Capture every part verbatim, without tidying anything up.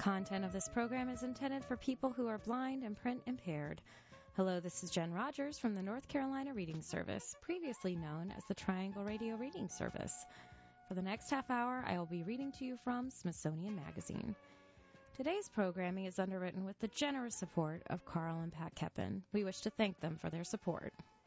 content of this program is intended for people who are blind and print impaired. Hello, this is Jen Rogers from the North Carolina Reading Service, previously known as the Triangle Radio Reading Service. For the next half hour, I will be reading to you from Smithsonian Magazine. Today's programming is underwritten with the generous support of Carl and Pat Keppen. We wish to thank them for their support.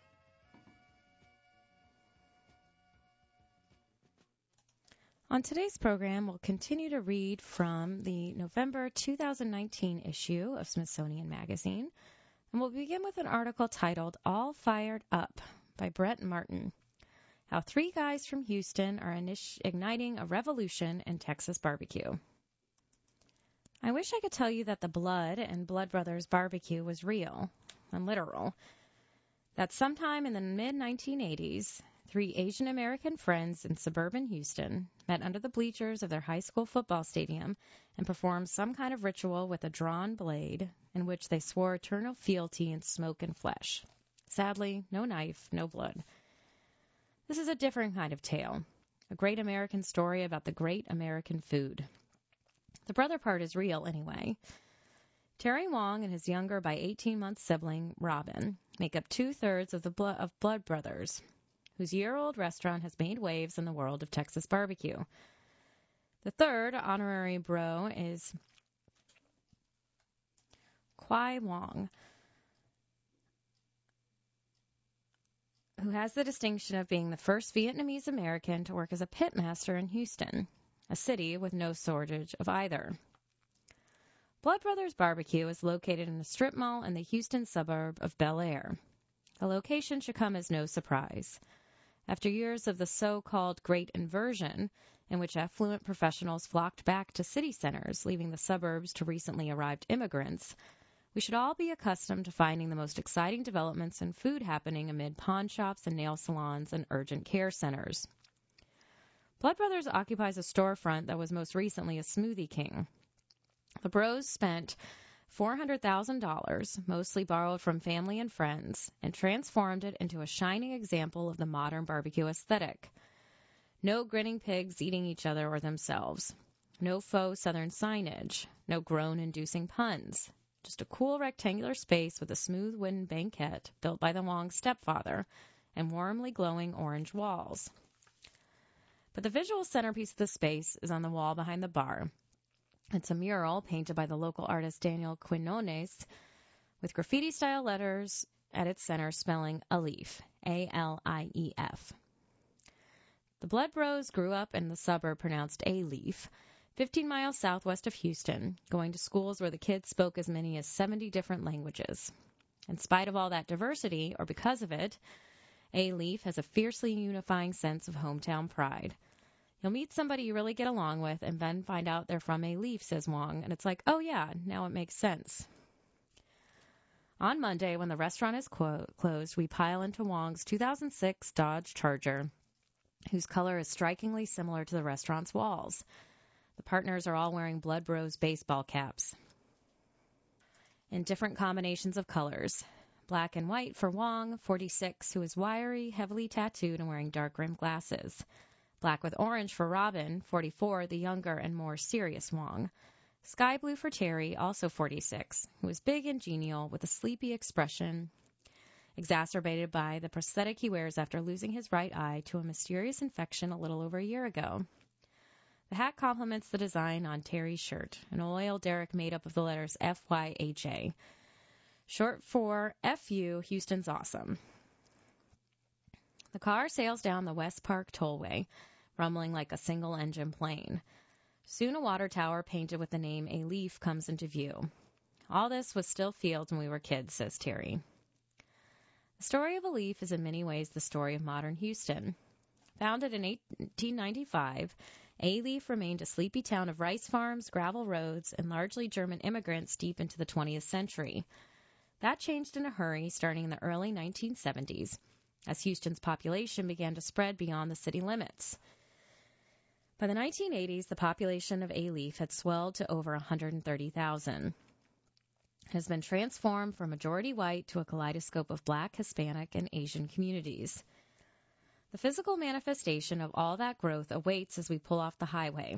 On today's program, we'll continue to read from the November two thousand nineteen issue of Smithsonian Magazine, and we'll begin with an article titled All Fired Up by Brett Martin. How three guys from Houston are initi- igniting a revolution in Texas barbecue. I wish I could tell you that the Blood and Blood Brothers barbecue was real and literal. That sometime in the mid nineteen eighties, three Asian American friends in suburban Houston met under the bleachers of their high school football stadium and performed some kind of ritual with a drawn blade in which they swore eternal fealty in smoke and flesh. Sadly, no knife, no blood. This is a different kind of tale, a great American story about the great American food. The brother part is real anyway. Terry Wong and his younger by eighteen-month sibling, Robin, make up two-thirds of the Blo- of Blood Brothers, whose year-old restaurant has made waves in the world of Texas barbecue. The third honorary bro is Quai Wong, who has the distinction of being the first Vietnamese American to work as a pitmaster in Houston, a city with no shortage of either. Blood Brothers Barbecue is located in a strip mall in the Houston suburb of Bel Air. The location should come as no surprise. After years of the so-called Great Inversion, in which affluent professionals flocked back to city centers, leaving the suburbs to recently arrived immigrants, we should all be accustomed to finding the most exciting developments in food happening amid pawn shops and nail salons and urgent care centers. Blood Brothers occupies a storefront that was most recently a Smoothie King. The bros spent four hundred thousand dollars, mostly borrowed from family and friends, and transformed it into a shining example of the modern barbecue aesthetic. No grinning pigs eating each other or themselves. No faux southern signage. No groan-inducing puns. Just a cool rectangular space with a smooth wooden banquette built by the Wong stepfather and warmly glowing orange walls. But the visual centerpiece of the space is on the wall behind the bar. It's a mural painted by the local artist Daniel Quinones with graffiti-style letters at its center spelling Alief, A L I E F. The Blood Bros grew up in the suburb pronounced A-Leaf, fifteen miles southwest of Houston, going to schools where the kids spoke as many as seventy different languages. In spite of all that diversity, or because of it, A-Leaf has a fiercely unifying sense of hometown pride. You'll meet somebody you really get along with and then find out they're from A-Leaf, says Wong, and it's like, oh yeah, now it makes sense. On Monday, when the restaurant is clo- closed, we pile into Wong's two thousand six Dodge Charger, whose color is strikingly similar to the restaurant's walls. The partners are all wearing Blood Bros baseball caps in different combinations of colors. Black and white for Wong, forty-six, who is wiry, heavily tattooed, and wearing dark-rimmed glasses. Black with orange for Robin, forty-four, the younger and more serious Wong. Sky blue for Terry, also forty-six, who is big and genial with a sleepy expression, exacerbated by the prosthetic he wears after losing his right eye to a mysterious infection a little over a year ago. The hat complements the design on Terry's shirt, an oil derrick made up of the letters F Y H A, short for F U, Houston's Awesome. The car sails down the West Park Tollway, rumbling like a single-engine plane. Soon a water tower painted with the name A-Leaf comes into view. All this was still fields when we were kids, says Terry. The story of A-Leaf is in many ways the story of modern Houston. Founded in eighteen ninety-five, A-Leaf remained a sleepy town of rice farms, gravel roads, and largely German immigrants deep into the twentieth century. That changed in a hurry starting in the early nineteen seventies, as Houston's population began to spread beyond the city limits. By the nineteen eighties, the population of A-Leaf had swelled to over one hundred thirty thousand. It has been transformed from majority white to a kaleidoscope of Black, Hispanic, and Asian communities. The physical manifestation of all that growth awaits as we pull off the highway,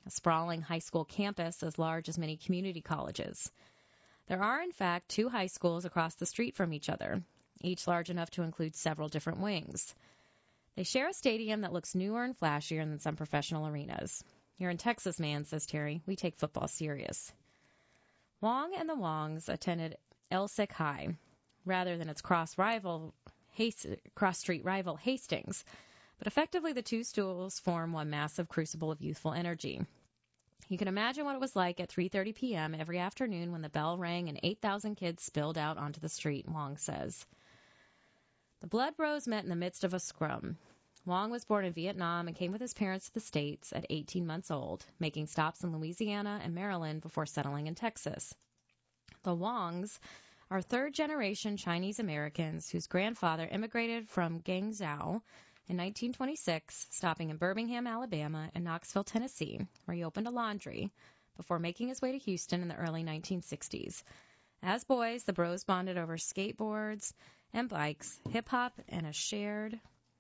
a sprawling high school campus as large as many community colleges. There are, in fact, two high schools across the street from each other, each large enough to include several different wings. They share a stadium that looks newer and flashier than some professional arenas. You're in Texas, man, says Terry. We take football serious. Wong and the Wongs attended Elsik High, rather than its cross-rival, cross-street rival Hastings, but effectively the two schools form one massive crucible of youthful energy. You can imagine what it was like at three thirty p.m. every afternoon when the bell rang and eight thousand kids spilled out onto the street, Wong says. The Blood Bros met in the midst of a scrum. Wong was born in Vietnam and came with his parents to the States at eighteen months old, making stops in Louisiana and Maryland before settling in Texas. The Wongs are third-generation Chinese Americans whose grandfather immigrated from Guangzhou in nineteen twenty-six, stopping in Birmingham, Alabama, and Knoxville, Tennessee, where he opened a laundry, before making his way to Houston in the early nineteen sixties. As boys, the Bros bonded over skateboards and bikes, hip-hop, and a shared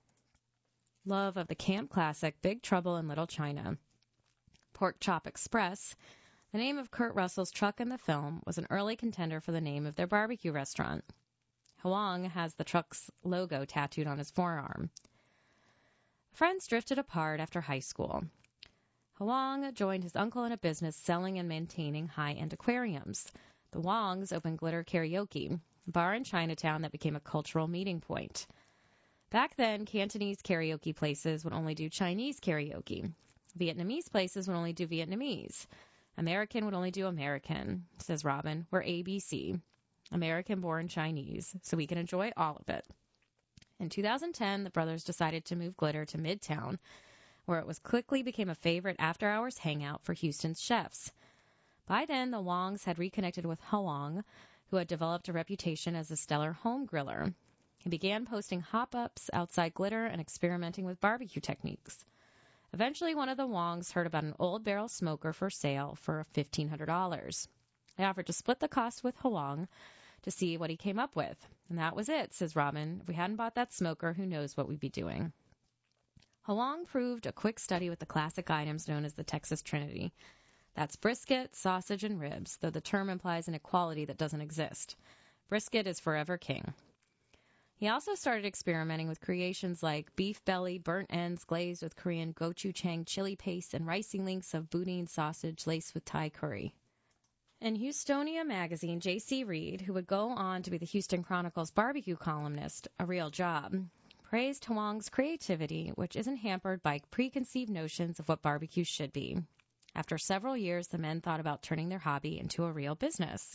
love of the camp classic Big Trouble in Little China. Pork Chop Express, the name of Kurt Russell's truck in the film, was an early contender for the name of their barbecue restaurant. Huang has the truck's logo tattooed on his forearm. Friends drifted apart after high school. Huang joined his uncle in a business selling and maintaining high-end aquariums. The Wongs opened Glitter Karaoke, a bar in Chinatown that became a cultural meeting point. Back then, Cantonese karaoke places would only do Chinese karaoke. Vietnamese places would only do Vietnamese. American would only do American, says Robin. We're A B C, American-born Chinese, so we can enjoy all of it. In two thousand ten, the brothers decided to move Glitter to Midtown, where it was quickly became a favorite after-hours hangout for Houston's chefs. By then, the Wongs had reconnected with Huang, who had developed a reputation as a stellar home griller. He began posting hop-ups outside Glitter and experimenting with barbecue techniques. Eventually, one of the Wongs heard about an old barrel smoker for sale for fifteen hundred dollars. They offered to split the cost with Huang to see what he came up with. And that was it, says Robin. If we hadn't bought that smoker, who knows what we'd be doing. Huang proved a quick study with the classic items known as the Texas Trinity. That's brisket, sausage, and ribs, though the term implies an equality that doesn't exist. Brisket is forever king. He also started experimenting with creations like beef belly, burnt ends glazed with Korean gochujang chili paste, and ricing links of boudin sausage laced with Thai curry. In Houstonia magazine, J C. Reed, who would go on to be the Houston Chronicle's barbecue columnist, a real job, praised Huang's creativity, which isn't hampered by preconceived notions of what barbecue should be. After several years, the men thought about turning their hobby into a real business.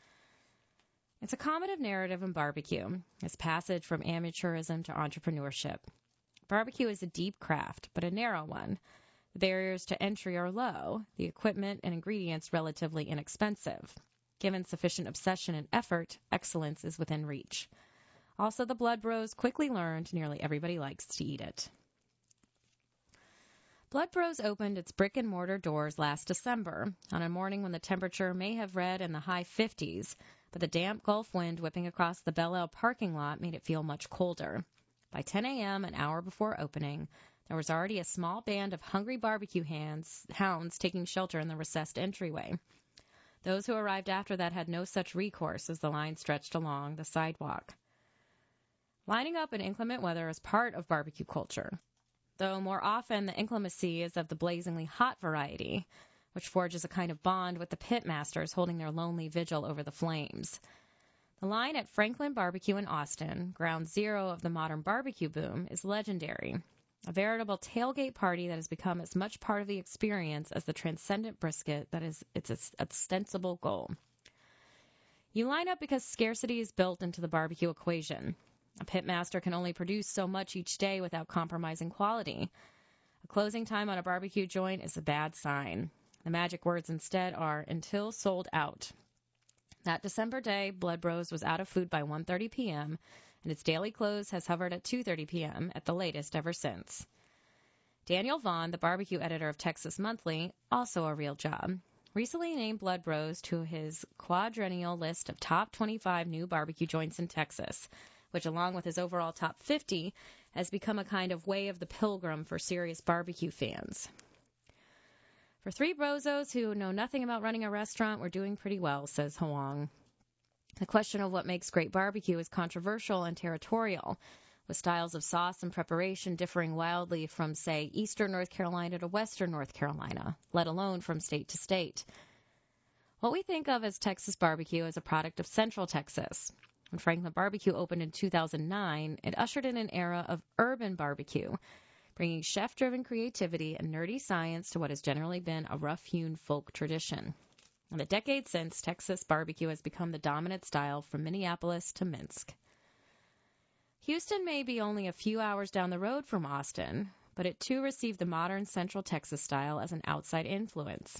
It's a combative narrative in barbecue, its passage from amateurism to entrepreneurship. Barbecue is a deep craft, but a narrow one. The barriers to entry are low, the equipment and ingredients relatively inexpensive. Given sufficient obsession and effort, excellence is within reach. Also, the Blood Bros quickly learned nearly everybody likes to eat it. Blood Bros opened its brick-and-mortar doors last December, on a morning when the temperature may have read in the high fifties, but the damp Gulf wind whipping across the Bel Air parking lot made it feel much colder. By ten a.m., an hour before opening, there was already a small band of hungry barbecue hands, hounds taking shelter in the recessed entryway. Those who arrived after that had no such recourse as the line stretched along the sidewalk. Lining up in inclement weather is part of barbecue culture, though more often the inclemency is of the blazingly hot variety, which forges a kind of bond with the pit masters holding their lonely vigil over the flames. The line at Franklin Barbecue in Austin, ground zero of the modern barbecue boom, is legendary, a veritable tailgate party that has become as much part of the experience as the transcendent brisket that is its ostensible goal. You line up because scarcity is built into the barbecue equation. A pitmaster can only produce so much each day without compromising quality. A closing time on a barbecue joint is a bad sign. The magic words instead are, until sold out. That December day, Blood Bros was out of food by one thirty p.m., and its daily close has hovered at two thirty p.m. at the latest ever since. Daniel Vaughn, the barbecue editor of Texas Monthly, also a real job, recently named Blood Bros to his quadrennial list of top twenty-five new barbecue joints in Texas, which, along with his overall top fifty, has become a kind of way of the pilgrim for serious barbecue fans. For three brozos who know nothing about running a restaurant, we're doing pretty well, says Huang. The question of what makes great barbecue is controversial and territorial, with styles of sauce and preparation differing wildly from, say, eastern North Carolina to western North Carolina, let alone from state to state. What we think of as Texas barbecue is a product of Central Texas. When Franklin Barbecue opened in two thousand nine, it ushered in an era of urban barbecue, bringing chef-driven creativity and nerdy science to what has generally been a rough-hewn folk tradition. In the decades since, Texas barbecue has become the dominant style from Minneapolis to Minsk. Houston may be only a few hours down the road from Austin, but it too received the modern Central Texas style as an outside influence.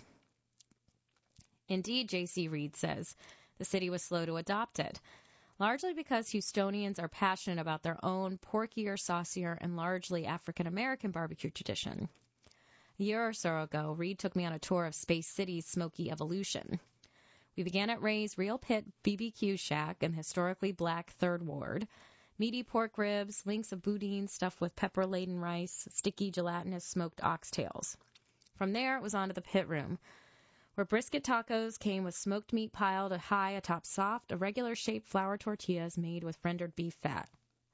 Indeed, J C Reed says, the city was slow to adopt it, largely because Houstonians are passionate about their own porkier, saucier, and largely African-American barbecue tradition. A year or so ago, Reed took me on a tour of Space City's smoky evolution. We began at Ray's Real Pit B B Q Shack in historically black Third Ward. Meaty pork ribs, links of boudin stuffed with pepper-laden rice, sticky gelatinous smoked oxtails. From there, it was on to the pit room, where brisket tacos came with smoked meat piled high atop soft, irregular-shaped flour tortillas made with rendered beef fat.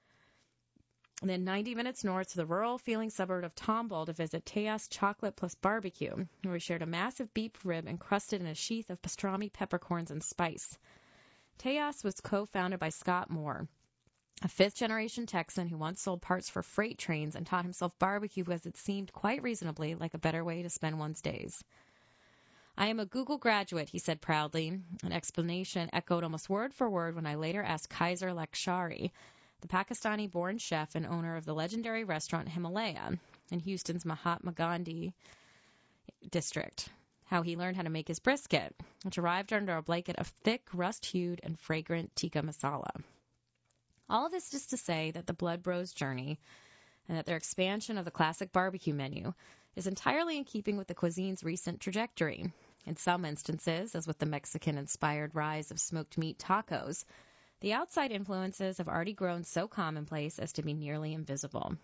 And then ninety minutes north to the rural-feeling suburb of Tomball to visit Tejas Chocolate Plus Barbecue, where we shared a massive beef rib encrusted in a sheath of pastrami peppercorns and spice. Tejas was co-founded by Scott Moore, a fifth-generation Texan who once sold parts for freight trains and taught himself barbecue because it seemed quite reasonably like a better way to spend one's days. I am a Google graduate, he said proudly, an explanation echoed almost word for word when I later asked Kaiser Lakshari, the Pakistani-born chef and owner of the legendary restaurant Himalaya in Houston's Mahatma Gandhi district, how he learned how to make his brisket, which arrived under a blanket of thick, rust-hued, and fragrant tikka masala. All of this is to say that the Blood Bros' journey and that their expansion of the classic barbecue menu is entirely in keeping with the cuisine's recent trajectory. In some instances, as with the Mexican-inspired rise of smoked meat tacos, the outside influences have already grown so commonplace as to be nearly invisible.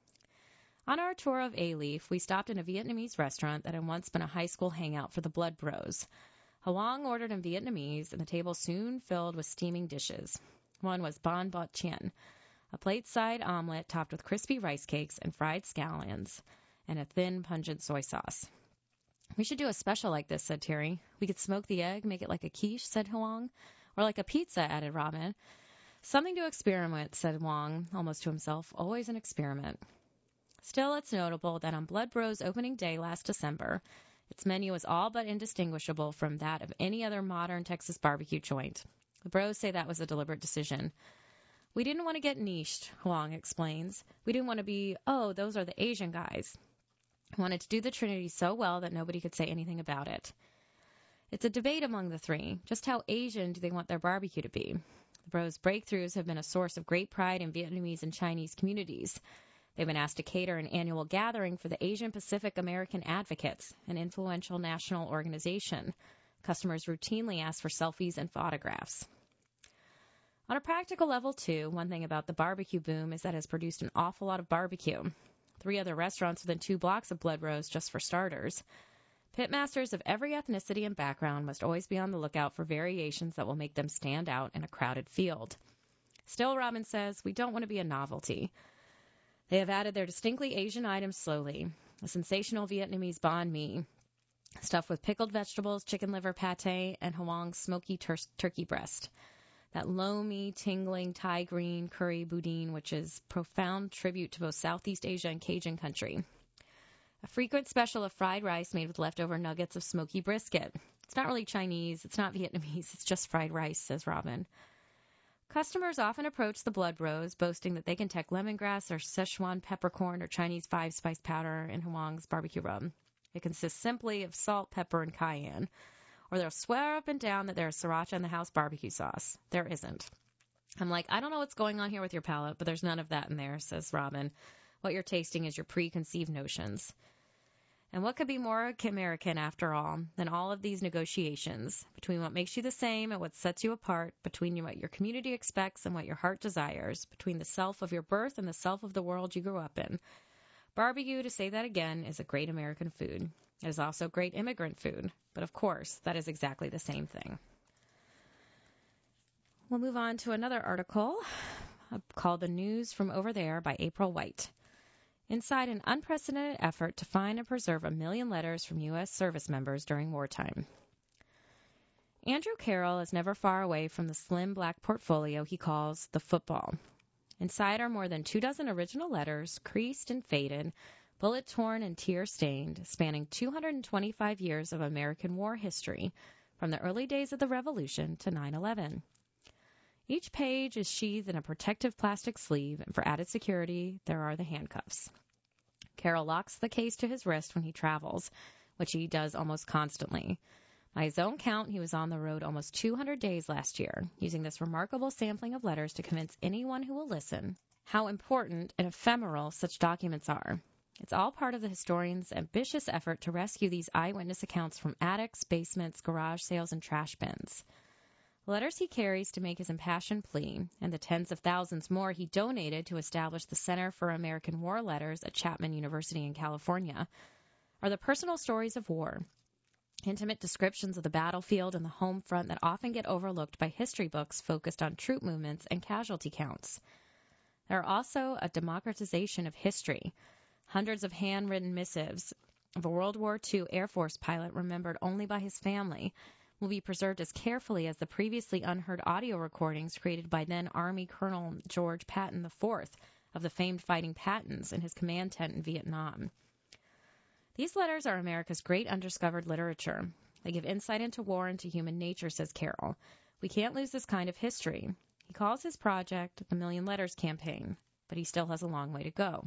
On our tour of A-Leaf, we stopped in a Vietnamese restaurant that had once been a high school hangout for the Blood Bros. Hoang ordered in Vietnamese, and the table soon filled with steaming dishes. One was Bon Bot Chien, a plate-side omelet topped with crispy rice cakes and fried scallions, and a thin, pungent soy sauce. We should do a special like this, said Terry. We could smoke the egg, make it like a quiche, said Huang. Or like a pizza, added Robin. Something to experiment, said Wang, almost to himself. Always an experiment. Still, it's notable that on Blood Bros' opening day last December, its menu is all but indistinguishable from that of any other modern Texas barbecue joint. The Bros say that was a deliberate decision. We didn't want to get niched, Huang explains. We didn't want to be, oh, those are the Asian guys. We wanted to do the Trinity so well that nobody could say anything about it. It's a debate among the three. Just how Asian do they want their barbecue to be? The Bros' breakthroughs have been a source of great pride in Vietnamese and Chinese communities. They've been asked to cater an annual gathering for the Asian Pacific American Advocates, an influential national organization. Customers routinely ask for selfies and photographs. On a practical level, too, one thing about the barbecue boom is that it has produced an awful lot of barbecue. Three other restaurants within two blocks of Blood Bros, just for starters. Pitmasters of every ethnicity and background must always be on the lookout for variations that will make them stand out in a crowded field. Still, Robin says, we don't want to be a novelty. They have added their distinctly Asian items slowly. A sensational Vietnamese banh mi, stuffed with pickled vegetables, chicken liver pate, and Huang's smoky tur- turkey breast. That loamy, tingling Thai green curry boudin, which is profound tribute to both Southeast Asia and Cajun country. A frequent special of fried rice made with leftover nuggets of smoky brisket. It's not really Chinese, it's not Vietnamese, it's just fried rice, says Robin. Customers often approach the Blood Bros, boasting that they can take lemongrass or Szechuan peppercorn or Chinese five-spice powder in Huang's barbecue rub. It consists simply of salt, pepper, and cayenne. Or they'll swear up and down that there's sriracha in the house barbecue sauce. There isn't. I'm like, I don't know what's going on here with your palate, but there's none of that in there, says Robin. What you're tasting is your preconceived notions. And what could be more American, after all, than all of these negotiations between what makes you the same and what sets you apart, between what your community expects and what your heart desires, between the self of your birth and the self of the world you grew up in. Barbecue, to say that again, is a great American food. It is also great immigrant food, but of course, that is exactly the same thing. We'll move on to another article called The News from Over There by April White. Inside an unprecedented effort to find and preserve a million letters from U S service members during wartime. Andrew Carroll is never far away from the slim black portfolio he calls the football. Inside are more than two dozen original letters, creased and faded, bullet-torn and tear-stained, spanning two hundred twenty-five years of American war history, from the early days of the Revolution to nine eleven. Each page is sheathed in a protective plastic sleeve, and for added security, there are the handcuffs. Carroll locks the case to his wrist when he travels, which he does almost constantly. By his own count, he was on the road almost two hundred days last year, using this remarkable sampling of letters to convince anyone who will listen how important and ephemeral such documents are. It's all part of the historian's ambitious effort to rescue these eyewitness accounts from attics, basements, garage sales, and trash bins. The letters he carries to make his impassioned plea, and the tens of thousands more he donated to establish the Center for American War Letters at Chapman University in California, are the personal stories of war, intimate descriptions of the battlefield and the home front that often get overlooked by history books focused on troop movements and casualty counts. There are also a democratization of history, hundreds of handwritten missives of a World War Two Air Force pilot remembered only by his family will be preserved as carefully as the previously unheard audio recordings created by then Army Colonel George Patton the fourth of the famed Fighting Pattons in his command tent in Vietnam. These letters are America's great undiscovered literature. They give insight into war and to human nature, says Carroll. We can't lose this kind of history. He calls his project the Million Letters Campaign, but he still has a long way to go.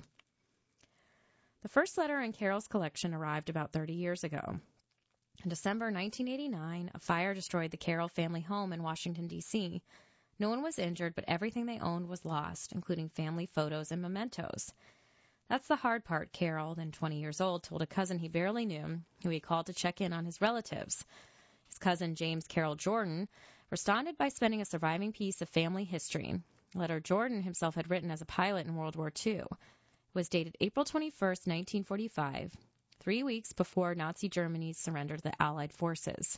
The first letter in Carroll's collection arrived about thirty years ago. In December nineteen eighty-nine, a fire destroyed the Carroll family home in Washington, D C No one was injured, but everything they owned was lost, including family photos and mementos. That's the hard part, Carroll, then twenty years old, told a cousin he barely knew, who he called to check in on his relatives. His cousin, James Carroll Jordan, responded by spending a surviving piece of family history, a letter Jordan himself had written as a pilot in World War Two. It was dated April twenty-first, nineteen forty-five, three weeks before Nazi Germany surrendered to the Allied forces.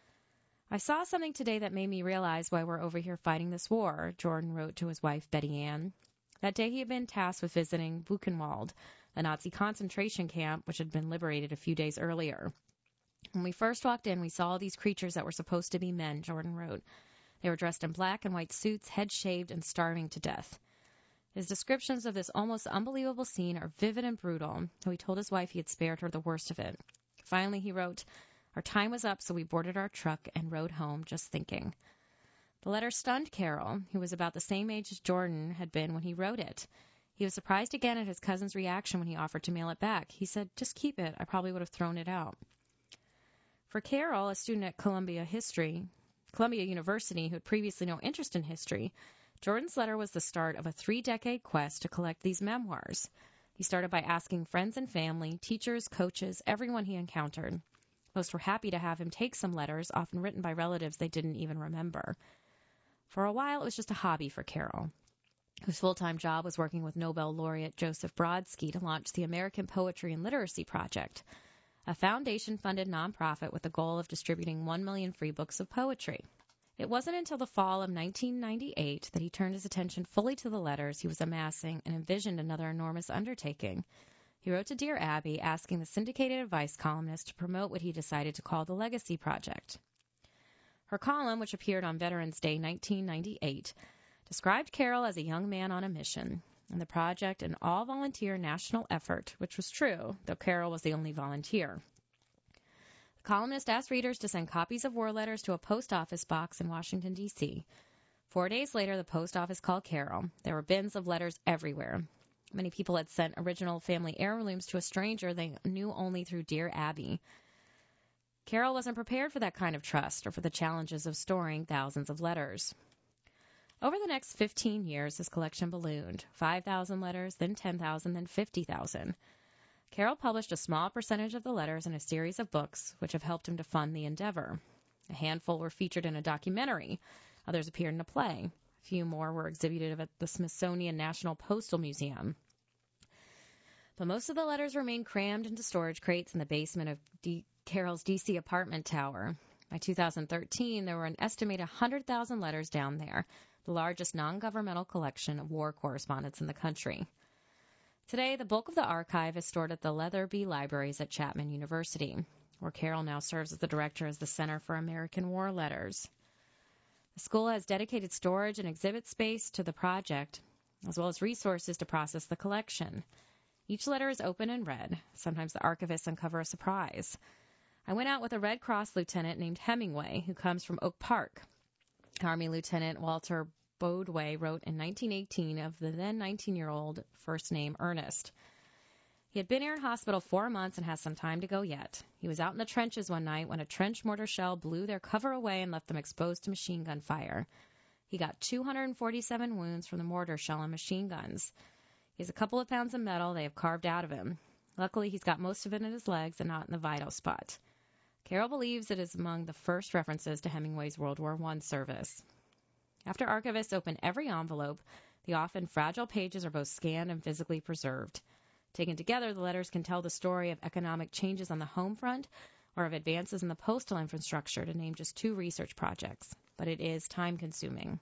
I saw something today that made me realize why we're over here fighting this war, Jordan wrote to his wife, Betty Ann. That day he had been tasked with visiting Buchenwald, a Nazi concentration camp which had been liberated a few days earlier. When we first walked in, we saw these creatures that were supposed to be men, Jordan wrote. They were dressed in black and white suits, head shaved, and starving to death. His descriptions of this almost unbelievable scene are vivid and brutal, though he told his wife he had spared her the worst of it. Finally, he wrote, "Our time was up, so we boarded our truck and rode home, just thinking." The letter stunned Carroll, who was about the same age as Jordan had been when he wrote it. He was surprised again at his cousin's reaction when he offered to mail it back. He said, "Just keep it. I probably would have thrown it out." For Carroll, a student at Columbia History, Columbia University who had previously no interest in history, Jordan's letter was the start of a three-decade quest to collect these memoirs. He started by asking friends and family, teachers, coaches, everyone he encountered. Most were happy to have him take some letters, often written by relatives they didn't even remember. For a while, it was just a hobby for Carroll, whose full-time job was working with Nobel laureate Joseph Brodsky to launch the American Poetry and Literacy Project, a foundation-funded nonprofit with the goal of distributing one million free books of poetry. It wasn't until the fall of nineteen ninety-eight that he turned his attention fully to the letters he was amassing and envisioned another enormous undertaking. He wrote to Dear Abby asking the syndicated advice columnist to promote what he decided to call the Legacy Project. Her column, which appeared on Veterans Day nineteen ninety-eight, described Carroll as a young man on a mission, and the project an all-volunteer national effort, which was true, though Carroll was the only volunteer. The columnist asked readers to send copies of war letters to a post office box in Washington, D C Four days later, the post office called Carroll. There were bins of letters everywhere. Many people had sent original family heirlooms to a stranger they knew only through Dear Abby. Carroll wasn't prepared for that kind of trust or for the challenges of storing thousands of letters. Over the next fifteen years, his collection ballooned. five thousand letters, then ten thousand, then fifty thousand. Carroll published a small percentage of the letters in a series of books, which have helped him to fund the endeavor. A handful were featured in a documentary. Others appeared in a play. A few more were exhibited at the Smithsonian National Postal Museum. But most of the letters remain crammed into storage crates in the basement of D- Carol's D C apartment tower. By two thousand thirteen, there were an estimated one hundred thousand letters down there, the largest non-governmental collection of war correspondence in the country. Today, the bulk of the archive is stored at the Leatherby Libraries at Chapman University, where Carol now serves as the director of the Center for American War Letters. The school has dedicated storage and exhibit space to the project, as well as resources to process the collection. Each letter is open and read. Sometimes the archivists uncover a surprise. I went out with a Red Cross lieutenant named Hemingway, who comes from Oak Park. Army Lieutenant Walter Bodway wrote in nineteen eighteen of the then nineteen-year-old first name Ernest. He had been here in hospital four months and has some time to go yet. He was out in the trenches one night when a trench mortar shell blew their cover away and left them exposed to machine gun fire. He got two hundred forty-seven wounds from the mortar shell and machine guns. He has a couple of pounds of metal they have carved out of him. Luckily, he's got most of it in his legs and not in the vital spot. Carol believes it is among the first references to Hemingway's World War One service. After archivists open every envelope, the often fragile pages are both scanned and physically preserved. Taken together, the letters can tell the story of economic changes on the home front or of advances in the postal infrastructure, to name just two research projects. But it is time-consuming.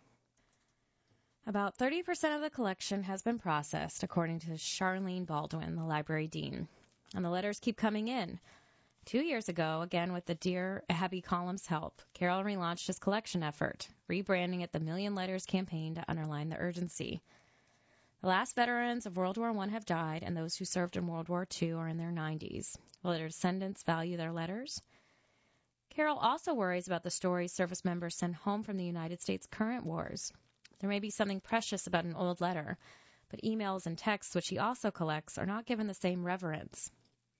About thirty percent of the collection has been processed, according to Charlene Baldwin, the library dean. And the letters keep coming in. Two years ago, again with the Dear Abby column's help, Carol relaunched his collection effort, rebranding it the Million Letters campaign to underline the urgency. The last veterans of World War One have died, and those who served in World War Two are in their nineties. Will their descendants value their letters? Carol also worries about the stories service members send home from the United States' current wars. There may be something precious about an old letter, but emails and texts, which he also collects, are not given the same reverence.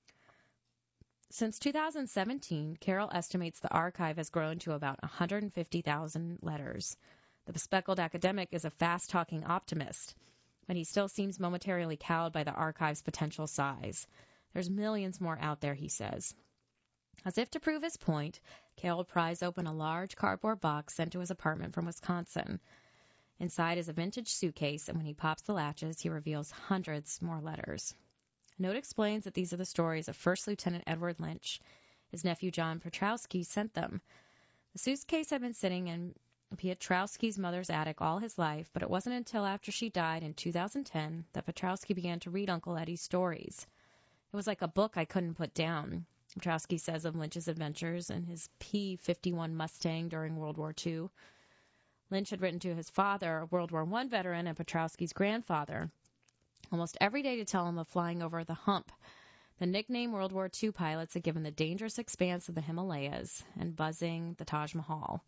Since two thousand seventeen, Carol estimates the archive has grown to about one hundred fifty thousand letters. The bespectacled academic is a fast-talking optimist, but he still seems momentarily cowed by the archive's potential size. There's millions more out there, he says. As if to prove his point, Carol pries open a large cardboard box sent to his apartment from Wisconsin. Inside is a vintage suitcase, and when he pops the latches, he reveals hundreds more letters. A note explains that these are the stories of First Lieutenant Edward Lynch. His nephew John Petrowski sent them. The suitcase had been sitting in Piotrowski's mother's attic all his life, but it wasn't until after she died in two thousand ten that Petrowski began to read Uncle Eddie's stories. It was like a book I couldn't put down, Petrowski says of Lynch's adventures in his P fifty-one Mustang during World War Two. Lynch had written to his father, a World War One veteran, and Petrowski's grandfather, almost every day to tell him of flying over the hump. The nickname World War Two pilots had given the dangerous expanse of the Himalayas and buzzing the Taj Mahal.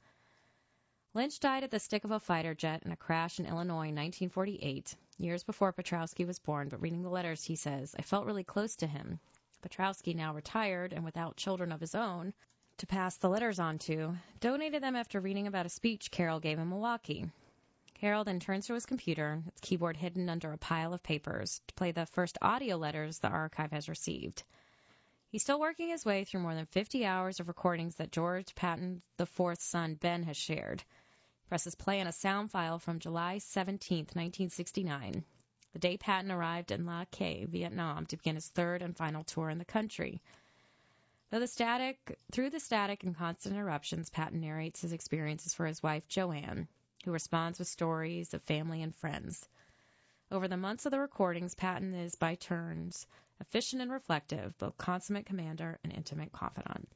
Lynch died at the stick of a fighter jet in a crash in Illinois in nineteen forty-eight, years before Petrowski was born, but reading the letters, he says, I felt really close to him. Petrowski, now retired and without children of his own to pass the letters on to, donated them after reading about a speech Carol gave in Milwaukee. Carol then turns to his computer, its keyboard hidden under a pile of papers, to play the first audio letters the archive has received. He's still working his way through more than fifty hours of recordings that George Patton the Fourth's son, Ben, has shared. He presses play on a sound file from July seventeenth, nineteen sixty-nine, the day Patton arrived in La Caille, Vietnam, to begin his third and final tour in the country. Though the static, through the static and constant interruptions, Patton narrates his experiences for his wife, Joanne, who responds with stories of family and friends. Over the months of the recordings, Patton is, by turns, efficient and reflective, both consummate commander and intimate confidant.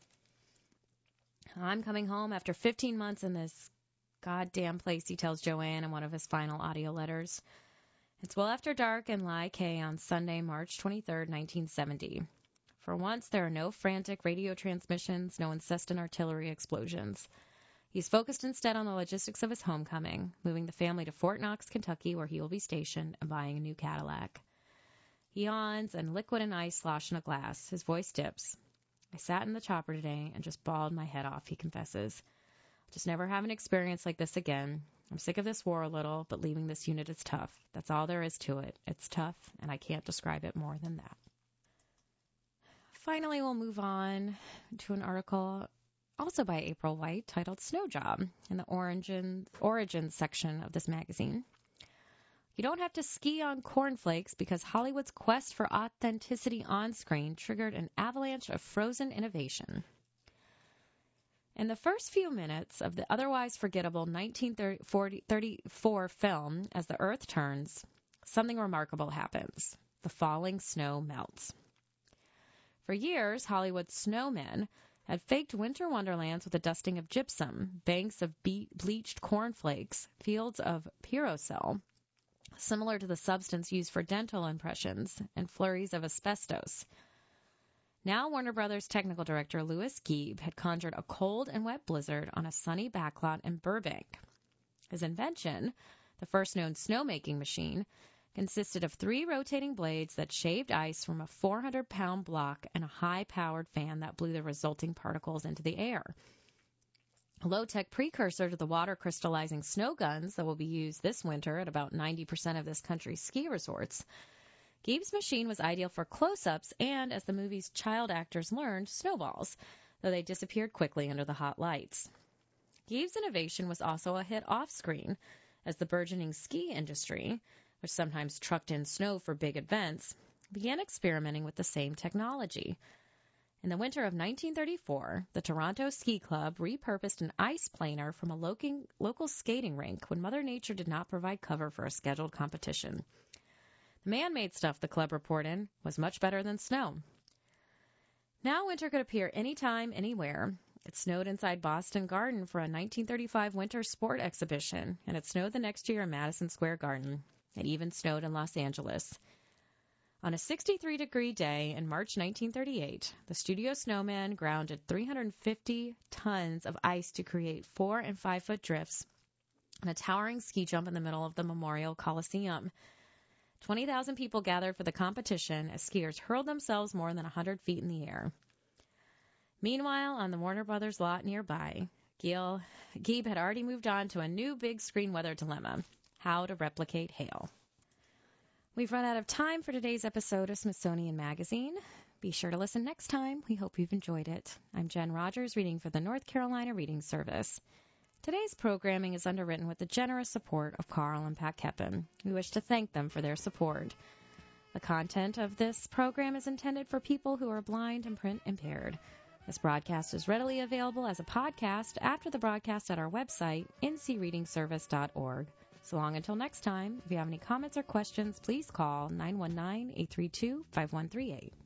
I'm coming home after fifteen months in this goddamn place, he tells Joanne in one of his final audio letters. It's well after dark in La Caille on Sunday, March twenty-third, nineteen seventy. For once, there are no frantic radio transmissions, no incessant artillery explosions. He's focused instead on the logistics of his homecoming, moving the family to Fort Knox, Kentucky, where he will be stationed, and buying a new Cadillac. He yawns, and liquid and ice slosh in a glass. His voice dips. I sat in the chopper today and just bawled my head off, he confesses. I'll just never have an experience like this again. I'm sick of this war a little, but leaving this unit is tough. That's all there is to it. It's tough, and I can't describe it more than that. Finally, we'll move on to an article also by April White titled Snow Job in the Origins, Origins section of this magazine. You don't have to ski on cornflakes because Hollywood's quest for authenticity on screen triggered an avalanche of frozen innovation. In the first few minutes of the otherwise forgettable nineteen thirty-four film, As the Earth Turns, something remarkable happens. The falling snow melts. For years, Hollywood's snowmen had faked winter wonderlands with a dusting of gypsum, banks of be- bleached cornflakes, fields of pyrocell, similar to the substance used for dental impressions, and flurries of asbestos. Now Warner Brothers technical director Louis Gieb had conjured a cold and wet blizzard on a sunny backlot in Burbank. His invention, the first known snowmaking machine, consisted of three rotating blades that shaved ice from a four hundred pound block and a high-powered fan that blew the resulting particles into the air. A low-tech precursor to the water-crystallizing snow guns that will be used this winter at about ninety percent of this country's ski resorts, Gieb's machine was ideal for close-ups and, as the movie's child actors learned, snowballs, though they disappeared quickly under the hot lights. Gieb's innovation was also a hit off-screen, as the burgeoning ski industry, which sometimes trucked in snow for big events, began experimenting with the same technology. In the winter of nineteen thirty-four, the Toronto Ski Club repurposed an ice planer from a local, local skating rink when Mother Nature did not provide cover for a scheduled competition. The man-made stuff, the club reported, was much better than snow. Now winter could appear anytime, anywhere. It snowed inside Boston Garden for a nineteen thirty-five winter sport exhibition, and it snowed the next year in Madison Square Garden. It even snowed in Los Angeles. On a sixty-three degree day in March nineteen thirty-eight, the studio snowman grounded three hundred fifty tons of ice to create four and five foot drifts and a towering ski jump in the middle of the Memorial Coliseum. twenty thousand people gathered for the competition as skiers hurled themselves more than one hundred feet in the air. Meanwhile, on the Warner Brothers lot nearby, Giel, Gieb had already moved on to a new big screen weather dilemma: how to replicate hail. We've run out of time for today's episode of Smithsonian Magazine. Be sure to listen next time. We hope you've enjoyed it. I'm Jen Rogers, reading for the North Carolina Reading Service. Today's programming is underwritten with the generous support of Carl and Pat Keppen. We wish to thank them for their support. The content of this program is intended for people who are blind and print impaired. This broadcast is readily available as a podcast after the broadcast at our website, n c reading service dot org. So long until next time, if you have any comments or questions, please call nine one nine, eight three two, five one three eight.